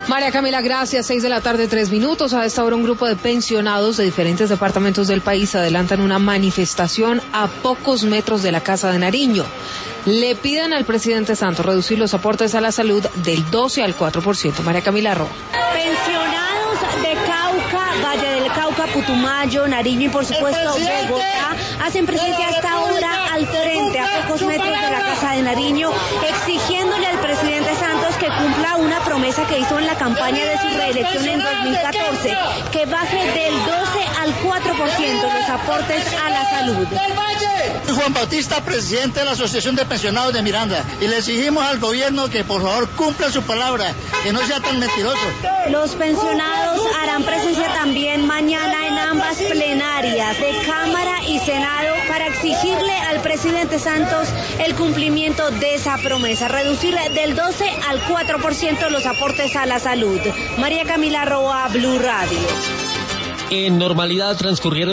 María Camila, gracias. 6:03 A esta hora un grupo de pensionados de diferentes departamentos del país adelantan una manifestación a pocos metros de la Casa de Nariño. Le piden al presidente Santos reducir los aportes a la salud del 12 al 4%. María Camila Roa. Pensionados de Cauca, Valle del Cauca, Putumayo, Nariño y por supuesto Bogotá hacen presencia a esta hora al frente, a pocos metros de la Casa de Nariño, exigiéndole al presidente Santos que cumpla una promesa que hizo en la campaña de su reelección en 2014, que baje del 12 al 4% los aportes a la salud. Juan Bautista, presidente de la Asociación de Pensionados de Miranda, y le exigimos al gobierno que por favor cumpla su palabra, que no sea tan mentiroso. Los pensionados harán presencia también mañana en ambas plenarias de Cámara y Senado para exigirle al presidente Santos el cumplimiento de esa promesa, reducir del 12 al 4% los aportes a la salud. María Camila Roa, Blue Radio. En normalidad transcurrieron